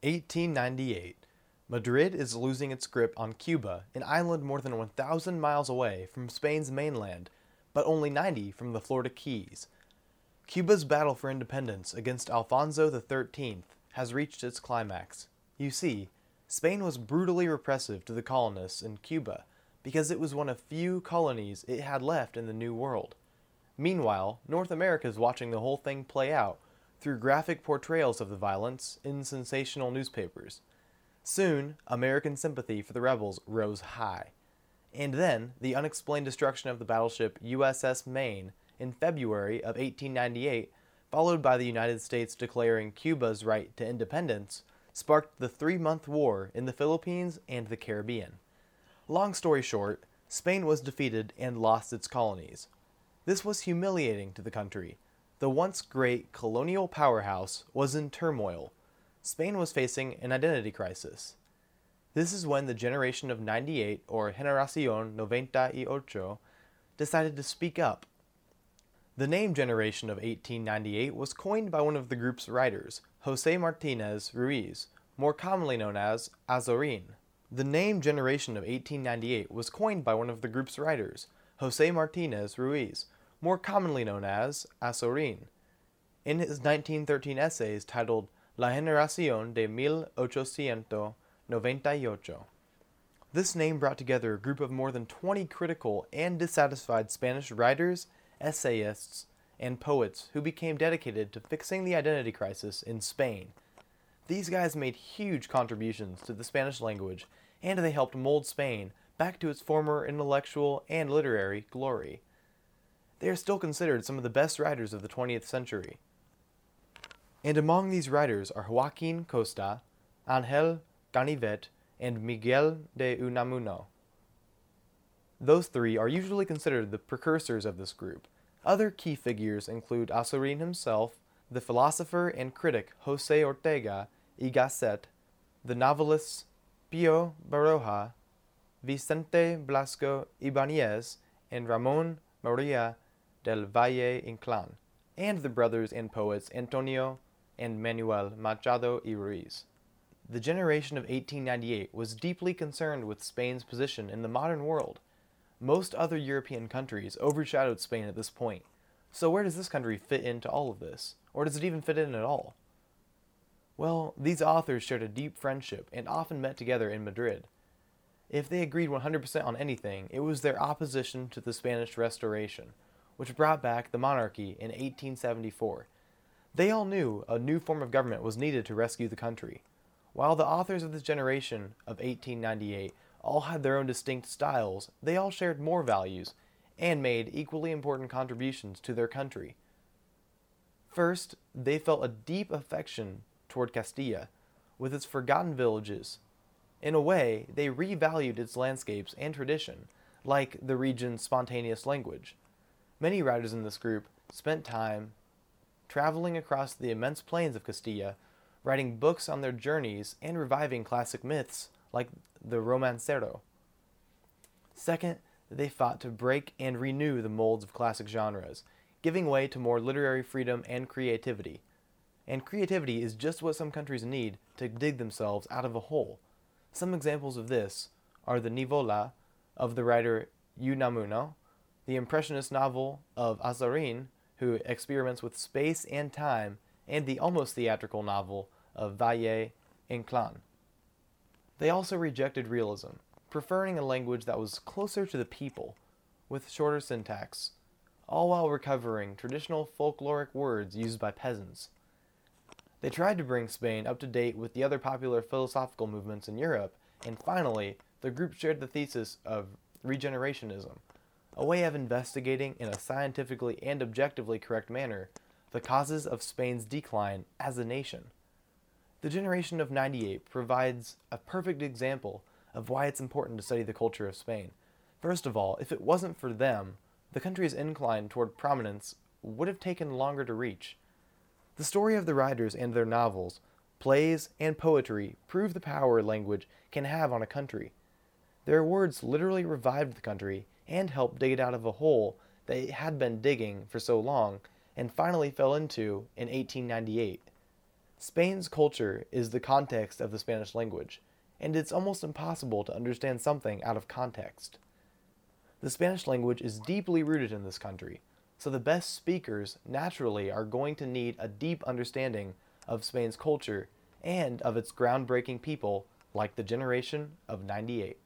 1898. Madrid is losing its grip on Cuba, an island more than 1,000 miles away from Spain's mainland, but only 90 from the Florida Keys. Cuba's battle for independence against Alfonso XIII has reached its climax. You see, Spain was brutally repressive to the colonists in Cuba because it was one of few colonies it had left in the New World. Meanwhile, North America is watching the whole thing play out through graphic portrayals of the violence in sensational newspapers. Soon, American sympathy for the rebels rose high. And then, the unexplained destruction of the battleship USS Maine in February of 1898, followed by the United States declaring Cuba's right to independence, sparked the 3-month war in the Philippines and the Caribbean. Long story short, Spain was defeated and lost its colonies. This was humiliating to the country. The once great colonial powerhouse was in turmoil. Spain was facing an identity crisis. This is when the generation of 98, or Generación 98, decided to speak up. The name Generation of 1898 was coined by one of the group's writers, José Martínez Ruiz, more commonly known as Azorín. The name Generation of 1898 was coined by one of the group's writers, José Martínez Ruiz, more commonly known as Azorín, in his 1913 essays titled La Generación de 1898. This name brought together a group of more than 20 critical and dissatisfied Spanish writers, essayists, and poets who became dedicated to fixing the identity crisis in Spain. These guys made huge contributions to the Spanish language, and they helped mold Spain back to its former intellectual and literary glory. They are still considered some of the best writers of the 20th century. And among these writers are Joaquín Costa, Ángel Ganivet, and Miguel de Unamuno. Those three are usually considered the precursors of this group. Other key figures include Azorín himself, the philosopher and critic José Ortega y Gasset, the novelists Pío Baroja, Vicente Blasco Ibáñez, and Ramón María del Valle Inclán, and the brothers and poets Antonio and Manuel Machado y Ruiz. The generation of 1898 was deeply concerned with Spain's position in the modern world. Most other European countries overshadowed Spain at this point. So where does this country fit into all of this? Or does it even fit in at all? Well, these authors shared a deep friendship and often met together in Madrid. If they agreed 100% on anything, it was their opposition to the Spanish Restoration, which brought back the monarchy in 1874. They all knew a new form of government was needed to rescue the country. While the authors of this generation of 1898 all had their own distinct styles, they all shared more values and made equally important contributions to their country. First, they felt a deep affection toward Castilla, with its forgotten villages. In a way, they revalued its landscapes and tradition, like the region's spontaneous language. Many writers in this group spent time traveling across the immense plains of Castilla, writing books on their journeys and reviving classic myths like the Romancero. Second, they fought to break and renew the molds of classic genres, giving way to more literary freedom and creativity. And creativity is just what some countries need to dig themselves out of a hole. Some examples of this are the Nivola of the writer Unamuno, the impressionist novel of Azorín, who experiments with space and time, and the almost theatrical novel of Valle Inclán. They also rejected realism, preferring a language that was closer to the people, with shorter syntax, all while recovering traditional folkloric words used by peasants. They tried to bring Spain up to date with the other popular philosophical movements in Europe, and finally, the group shared the thesis of regenerationism, a way of investigating in a scientifically and objectively correct manner the causes of Spain's decline as a nation. The generation of 98 provides a perfect example of why it's important to study the culture of Spain. First of all, if it wasn't for them, the country's incline toward prominence would have taken longer to reach. The story of the writers and their novels, plays, and poetry prove the power language can have on a country. Their words literally revived the country and helped dig it out of a hole that it had been digging for so long and finally fell into in 1898. Spain's culture is the context of the Spanish language, and it's almost impossible to understand something out of context. The Spanish language is deeply rooted in this country, so the best speakers naturally are going to need a deep understanding of Spain's culture and of its groundbreaking people like the Generation of '98.